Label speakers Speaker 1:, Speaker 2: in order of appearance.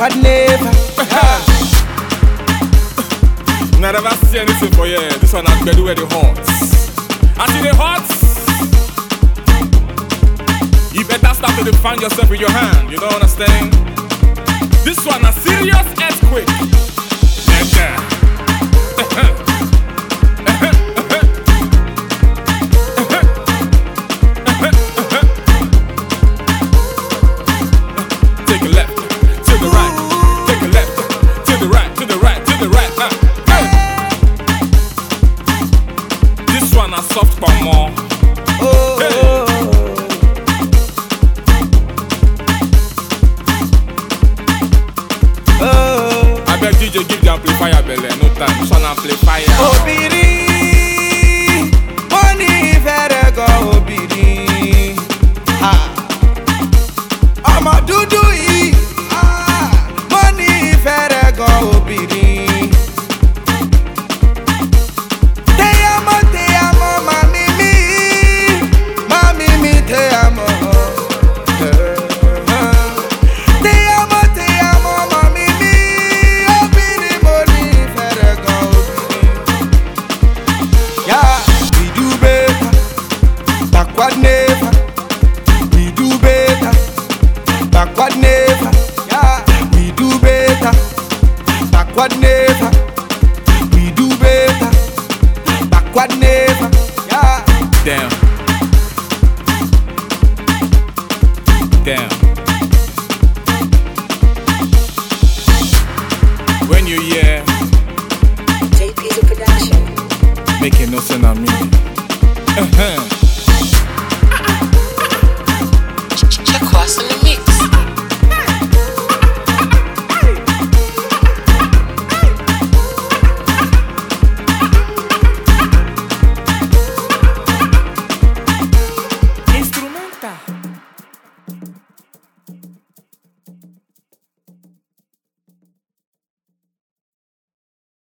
Speaker 1: backward never.
Speaker 2: I never see anything for you. This one has been where the hot. I see the hot. You better start to define yourself with your hand. You don't understand? This one a serious earthquake. Take a left, to the right. Take a left, to the right, to the right, to the right. This one a soft for more. I bet DJ give the amplifier belly, no time. This one amplifier.
Speaker 1: Obiri, money fere go obiri. Ha, ọmọ dúdú yìí. Money fere go obiri. Te amo, mami mi, te amo. Te amo, mami mi, obiri money fere go obiri. Yeah, we do better, backward never. We do better, backward never. Yeah, we do better, backward never. We do better, backward never. Yeah.
Speaker 2: Damn. Damn. When you hear
Speaker 3: JP's a production.
Speaker 2: making no sense on me.